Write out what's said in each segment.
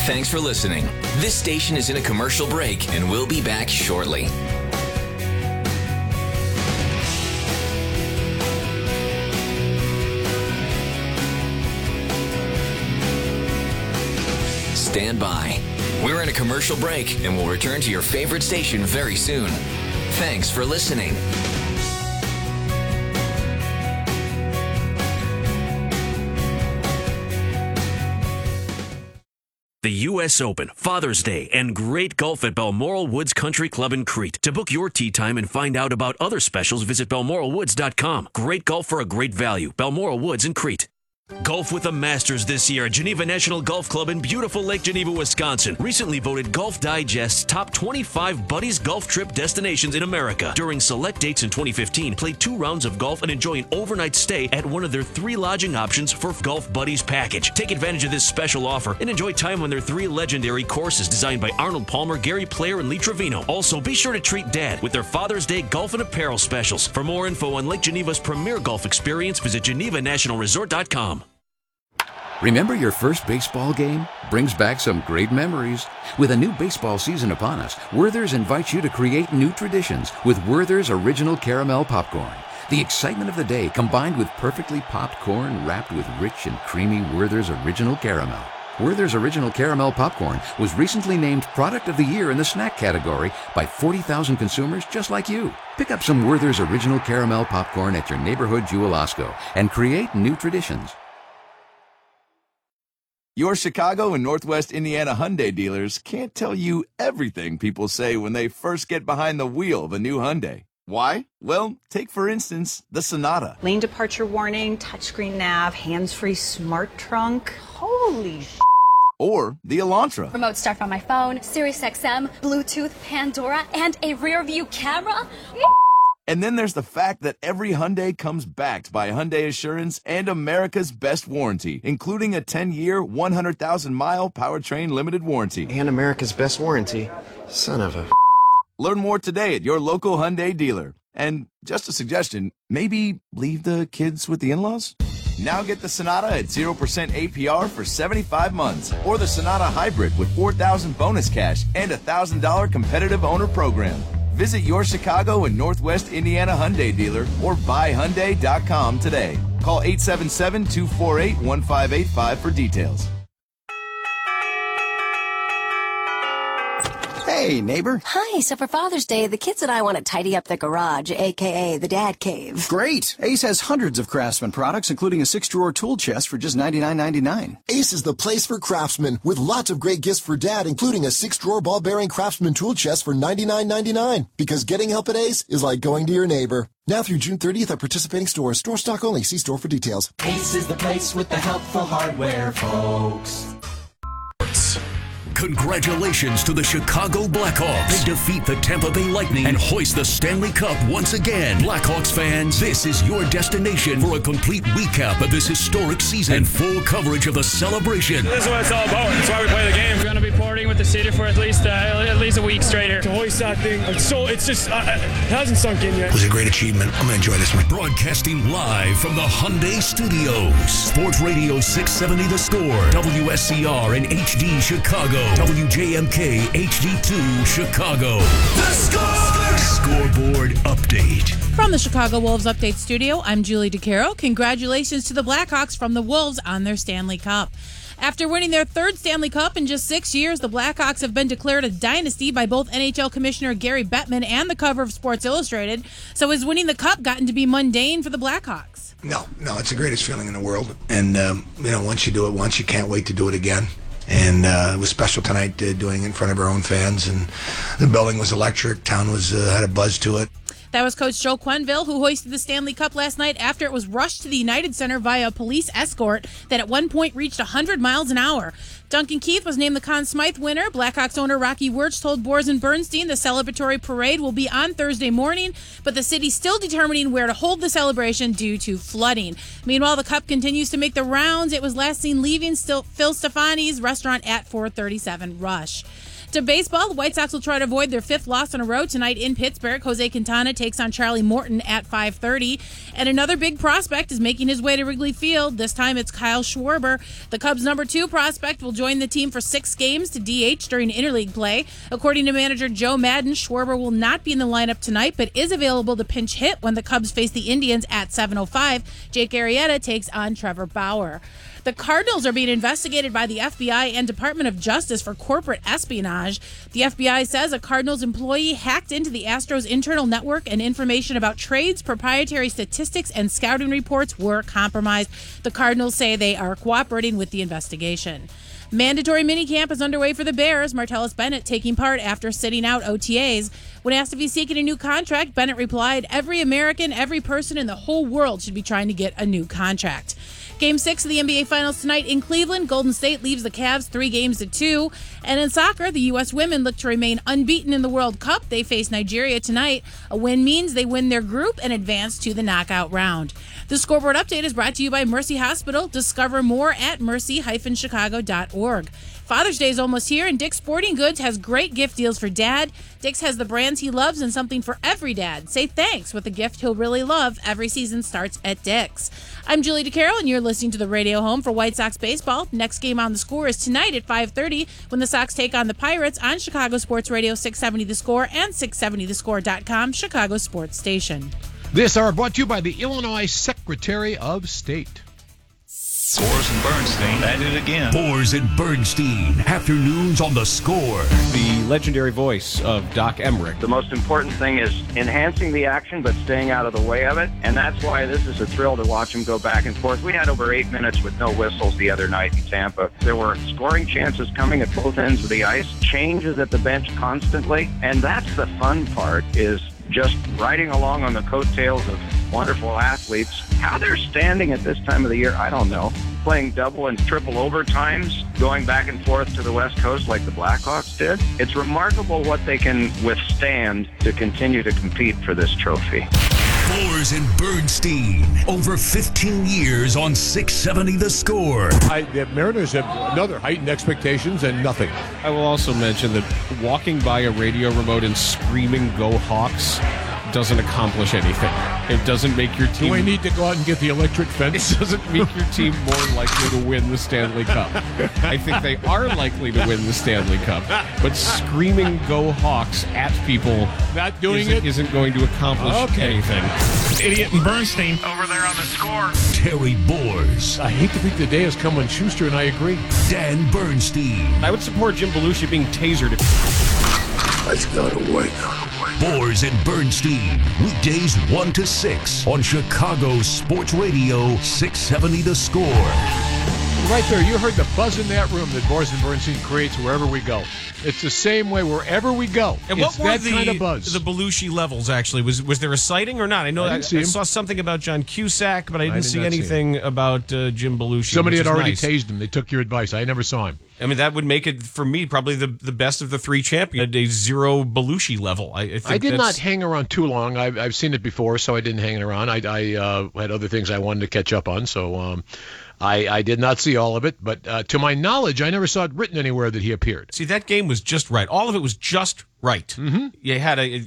Thanks for listening. This station is in a commercial break and we'll be back shortly. Stand by. We're in a commercial break and we'll return to your favorite station very soon. Thanks for listening. The U.S. Open, Father's Day, and great golf at Balmoral Woods Country Club in Crete. To book your tee time and find out about other specials, visit balmoralwoods.com. Great golf for a great value. Balmoral Woods in Crete. Golf with the Masters this year at Geneva National Golf Club in beautiful Lake Geneva, Wisconsin. Recently voted Golf Digest's top 25 buddies golf trip destinations in America. During select dates in 2015, play 2 rounds of golf and enjoy an overnight stay at one of their 3 lodging options for Golf Buddies package. Take advantage of this special offer and enjoy time on their 3 legendary courses designed by Arnold Palmer, Gary Player, and Lee Trevino. Also, be sure to treat Dad with their Father's Day golf and apparel specials. For more info on Lake Geneva's premier golf experience, visit GenevaNationalResort.com. Remember your first baseball game? Brings back some great memories. With a new baseball season upon us, Werther's invites you to create new traditions with Werther's Original Caramel Popcorn. The excitement of the day combined with perfectly popped corn wrapped with rich and creamy Werther's Original Caramel. Werther's Original Caramel Popcorn was recently named Product of the Year in the snack category by 40,000 consumers just like you. Pick up some Werther's Original Caramel Popcorn at your neighborhood Jewel-Osco and create new traditions. Your Chicago and Northwest Indiana Hyundai dealers can't tell you everything people say when they first get behind the wheel of a new Hyundai. Why? Well, take for instance the Sonata. Lane departure warning, touchscreen nav, hands-free smart trunk. Holy sh**. Or the Elantra. Remote start from my phone, Sirius XM, Bluetooth, Pandora, and a rear view camera. And then there's the fact that every Hyundai comes backed by Hyundai Assurance and America's best warranty, including a 10-year, 100,000-mile powertrain limited warranty. And America's best warranty. Son of a... Learn more today at your local Hyundai dealer. And just a suggestion, maybe leave the kids with the in-laws? Now get the Sonata at 0% APR for 75 months. Or the Sonata Hybrid with $4,000 bonus cash and a $1,000 competitive owner program. Visit your Chicago and Northwest Indiana Hyundai dealer or buyhyundai.com today. Call 877-248-1585 for details. Hey, neighbor. Hi, so for Father's Day, the kids and I want to tidy up the garage, a.k.a. the dad cave. Great. Ace has hundreds of Craftsman products, including a 6-drawer tool chest for just $99.99. Ace is the place for craftsmen, with lots of great gifts for Dad, including a 6-drawer ball-bearing Craftsman tool chest for $99.99. Because getting help at Ace is like going to your neighbor. Now through June 30th at participating stores. Store stock only. See store for details. Ace is the place with the helpful hardware, folks. Congratulations to the Chicago Blackhawks. They defeat the Tampa Bay Lightning and hoist the Stanley Cup once again. Blackhawks fans, this is your destination for a complete recap of this historic season and full coverage of the celebration. This is what it's all about. That's why we play the game. We're going to be partying with the city for at least a week straight here. To hoist that thing, it's just, it hasn't sunk in yet. It was a great achievement. I'm going to enjoy this one. Broadcasting live from the Hyundai Studios. Sports Radio 670 The Score. WSCR in HD Chicago. WJMK HD2 Chicago. The Score! Scoreboard update. From the Chicago Wolves Update Studio, I'm Julie DeCaro. Congratulations to the Blackhawks from the Wolves on their Stanley Cup. After winning their 3rd Stanley Cup in just 6 years, the Blackhawks have been declared a dynasty by both NHL Commissioner Gary Bettman and the cover of Sports Illustrated. So has winning the Cup gotten to be mundane for the Blackhawks? No, it's the greatest feeling in the world. And, once you do it once, you can't wait to do it again. And it was special tonight doing it in front of our own fans. And the building was electric. Town had a buzz to it. That was Coach Joe Quenneville, who hoisted the Stanley Cup last night after it was rushed to the United Center via a police escort that at one point reached 100 miles an hour. Duncan Keith was named the Conn Smythe winner. Blackhawks owner Rocky Wirtz told Boers and Bernstein the celebratory parade will be on Thursday morning, but the city's still determining where to hold the celebration due to flooding. Meanwhile, the Cup continues to make the rounds. It was last seen leaving Phil Stefani's restaurant at 437 Rush. To baseball, the White Sox will try to avoid their 5th loss in a row tonight in Pittsburgh. Jose Quintana takes on Charlie Morton at 5:30. And another big prospect is making his way to Wrigley Field. This time it's Kyle Schwarber. The Cubs' number 2 prospect will join the team for 6 games to DH during interleague play. According to manager Joe Madden, Schwarber will not be in the lineup tonight, but is available to pinch hit when the Cubs face the Indians at 7:05. Jake Arrieta takes on Trevor Bauer. The Cardinals are being investigated by the FBI and Department of Justice for corporate espionage. The FBI says a Cardinals employee hacked into the Astros internal network and information about trades, proprietary statistics, and scouting reports were compromised. The Cardinals say they are cooperating with the investigation. Mandatory minicamp is underway for the Bears. Martellus Bennett taking part after sitting out OTAs. When asked if he's seeking a new contract, Bennett replied, "Every American, every person in the whole world should be trying to get a new contract." Game 6 of the NBA Finals tonight in Cleveland. Golden State leaves the Cavs 3-2. And in soccer, the U.S. women look to remain unbeaten in the World Cup. They face Nigeria tonight. A win means they win their group and advance to the knockout round. The Scoreboard Update is brought to you by Mercy Hospital. Discover more at mercy-chicago.org. Father's Day is almost here, and Dick's Sporting Goods has great gift deals for Dad. Dick's has the brands he loves and something for every dad. Say thanks with a gift he'll really love. Every season starts at Dick's. I'm Julie DeCarroll, and you're listening to the radio home for White Sox baseball. Next game on The Score is tonight at 5:30 when the Sox take on the Pirates on Chicago Sports Radio 670 The Score and 670thescore.com, Chicago sports station. This hour brought to you by the Illinois Secretary of State. Boers and Bernstein at it again. Boers and Bernstein, afternoons on The Score. The legendary voice of Doc Emmerich. The most important thing is enhancing the action but staying out of the way of it, and that's why this is a thrill to watch him go back and forth. We had over 8 minutes with no whistles the other night in Tampa. There were scoring chances coming at both ends of the ice, changes at the bench constantly, and that's the fun part, is just riding along on the coattails of wonderful athletes. How they're standing at this time of the year, I don't know. Playing double and triple overtimes, going back and forth to the West Coast like the Blackhawks did. It's remarkable what they can withstand to continue to compete for this trophy. Boers and Bernstein, over 15 years on 670 The Score. The Mariners have another heightened expectations and nothing. I will also mention that walking by a radio remote and screaming "Go Hawks" doesn't accomplish anything. It doesn't make your team... Do we need to go out and get the electric fence? It doesn't make your team more likely to win the Stanley Cup. I think they are likely to win the Stanley Cup, but screaming "Go Hawks" at people not doing it isn't going to accomplish anything. Idiot and Bernstein over there on The Score. Terry Boers. I hate to think the day has come when Schuster and I agree. Dan Bernstein. I would support Jim Belushi being tasered. Let's go to work. Boers and Bernstein, weekdays 1 to 6 on Chicago Sports Radio 670 The Score. Right there, you heard the buzz in that room that Boers and Bernstein creates wherever we go. It's the same way wherever we go. And it's what were that kind of buzz. The Belushi levels, actually? Was there a sighting or not? I know I saw something about John Cusack, but I didn't see anything about Jim Belushi. Somebody had already tased him. They took your advice. I never saw him. I mean, that would make it, for me, probably the best of the 3 champions, a 0 Belushi level. I did not hang around too long. I've seen it before, so I didn't hang around. I had other things I wanted to catch up on, so I did not see all of it. But to my knowledge, I never saw it written anywhere that he appeared. See, that game was just right. All of it was just right. Mm-hmm. You had a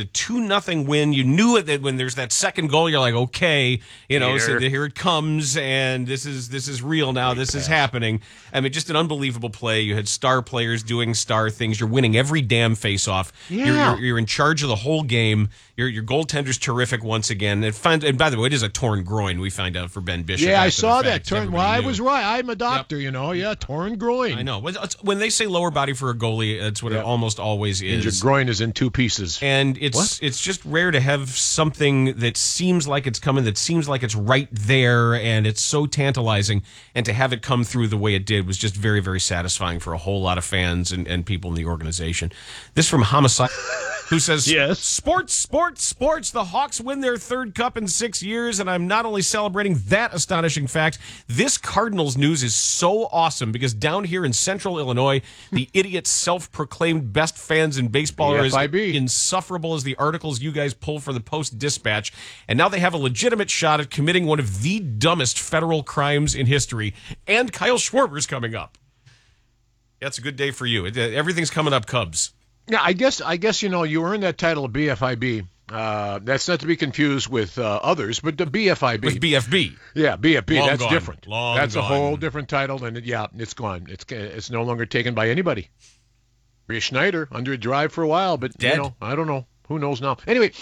2-0 win. You knew it that when there's that second goal, you're like, okay, so here it comes, and this is real now. This is happening. I mean, just an unbelievable play. You had star players doing star things. You're winning every damn face-off. Yeah. You're in charge of the whole game. Your goaltender's terrific once again. And by the way, it is a torn groin, we find out, for Ben Bishop. Yeah, I saw that. Well, I was right. I'm a doctor, Yeah, torn groin. I know. When they say lower body for a goalie, that's what it almost always is. Your groin is in 2 pieces. And it's just rare to have something that seems like it's coming, that seems like it's right there, and it's so tantalizing. And to have it come through the way it did was just very, very satisfying for a whole lot of fans and people in the organization. This from Homicide, who says, yes. Sports. The Hawks win their 3rd cup in 6 years, and I'm not only celebrating that astonishing fact, this Cardinals news is so awesome because down here in central Illinois, the idiot self-proclaimed best fans in baseball are as insufferable as the articles you guys pull for the Post-Dispatch, and now they have a legitimate shot at committing one of the dumbest federal crimes in history, and Kyle Schwarber's coming up. That's a good day for you. Everything's coming up Cubs. Yeah, I guess you earned that title of BFIB. That's not to be confused with others, but the BFIB. With BFB. Yeah, BFB. Long that's gone. different. That's gone. a whole different title, and it's gone. It's no longer taken by anybody. Rhea Schneider under a drive for a while, but Dead. I don't know. Who knows now? Anyway,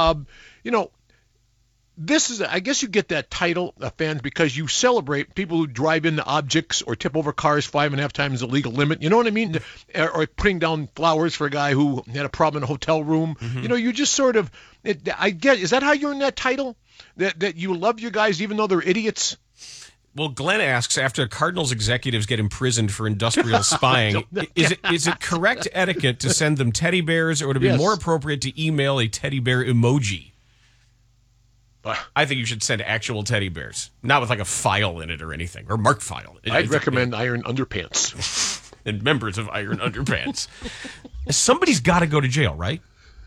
this is, I guess you get that title, fans, because you celebrate people who drive into objects or tip over cars 5.5 times the legal limit. You know what I mean? Or putting down flowers for a guy who had a problem in a hotel room. Mm-hmm. You just sort of, is that how you earn that title? That you love your guys even though they're idiots? Well, Glenn asks, after Cardinals executives get imprisoned for industrial spying, is it correct etiquette to send them teddy bears, or would it be more appropriate to email a teddy bear emoji? I think you should send actual teddy bears, not with like a file in it or anything, or marked file. I'd recommend Iron Underpants. And members of Iron Underpants. Somebody's got to go to jail, right?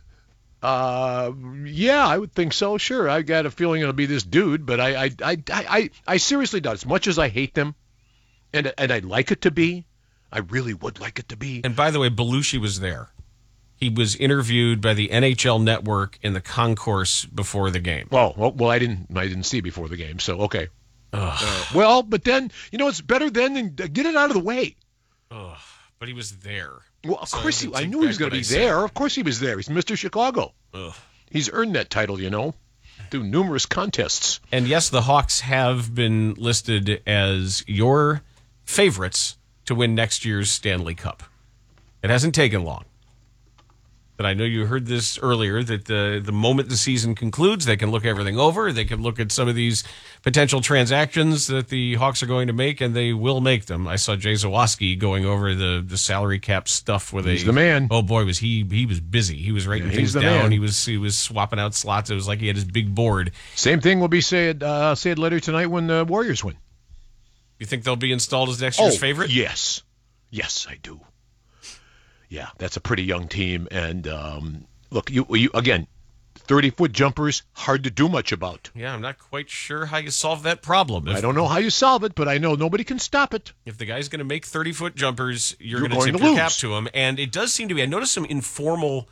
Yeah, I would think so. Sure, I got a feeling it'll be this dude, but I seriously doubt. As much as I hate them, and I'd like it to be, I really would like it to be. And by the way, Belushi was there. He was interviewed by the NHL Network in the concourse before the game. Well, I didn't see before the game, so okay. But then it's better than get it out of the way. But he was there. Well, of course I knew he was going to be there. Of course he was there. He's Mr. Chicago. He's earned that title, through numerous contests. And yes, the Hawks have been listed as your favorites to win next year's Stanley Cup. It hasn't taken long. But I know you heard this earlier, that the moment the season concludes, they can look everything over. They can look at some of these potential transactions that the Hawks are going to make, and they will make them. I saw Jay Zawaski going over the salary cap stuff with He's the man. Oh boy, was he was busy. He was writing things down. Man. He was swapping out slots. It was like he had his big board. Same thing will be said later tonight when the Warriors win. You think they'll be installed as next year's favorite? Yes, I do. Yeah, that's a pretty young team, and look, you again, 30-foot jumpers, hard to do much about. Yeah, I'm not quite sure how you solve that problem. I don't know how you solve it, but I know nobody can stop it. If the guy's going to make 30-foot jumpers, you're going to tip your cap to him, and it does seem to be. I noticed some informal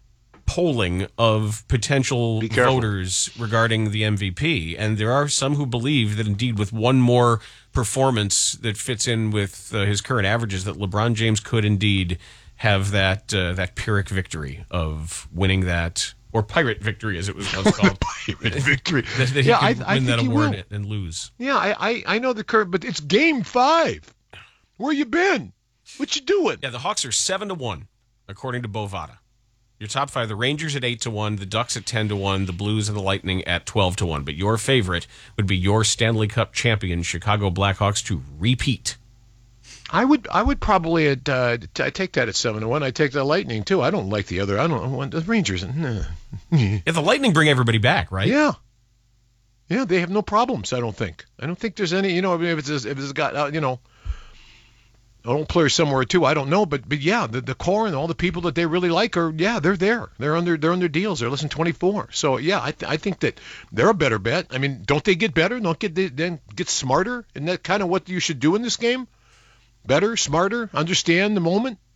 polling of potential voters regarding the MVP, and there are some who believe that indeed with one more performance that fits in with his current averages, that LeBron James could indeed have that Pyrrhic victory of winning that, or Pirate victory as it was once called. Pirate victory. That he could win that award and lose. Yeah, I know the curve, but it's Game 5. Where you been? What you doing? Yeah, the Hawks are 7-1 according to Bovada. Your top 5: the Rangers at 8-1, the Ducks at 10-1, the Blues and the Lightning at 12-1. But your favorite would be your Stanley Cup champion Chicago Blackhawks to repeat. I would probably take that at 7-1. I take the Lightning too. I don't like the other. I don't want the Rangers. Yeah, the Lightning bring everybody back, right? Yeah, they have no problems. I don't think there's any. If it's got I don't play somewhere too. I don't know, but yeah, the core and all the people that they really like they're there. They're under deals. They're listing 24. So yeah, I think that they're a better bet. I mean, don't they get better? Don't get smarter? Isn't that kind of what you should do in this game? Better, smarter, understand the moment.